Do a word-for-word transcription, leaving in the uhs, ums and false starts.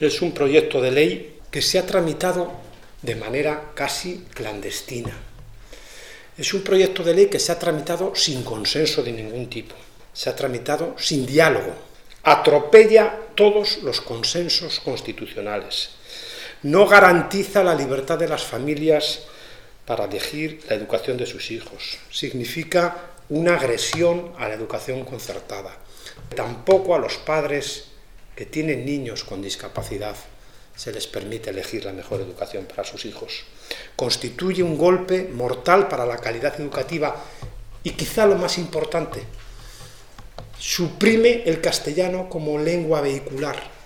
Es un proyecto de ley que se ha tramitado de manera casi clandestina. Es un proyecto de ley que se ha tramitado sin consenso de ningún tipo. Se ha tramitado sin diálogo. Atropella todos los consensos constitucionales. No garantiza la libertad de las familias para elegir la educación de sus hijos. Significa una agresión a la educación concertada. Tampoco a los padres que tienen niños con discapacidad se les permite elegir la mejor educación para sus hijos. Constituye un golpe mortal para la calidad educativa y, quizá lo más importante, suprime el castellano como lengua vehicular.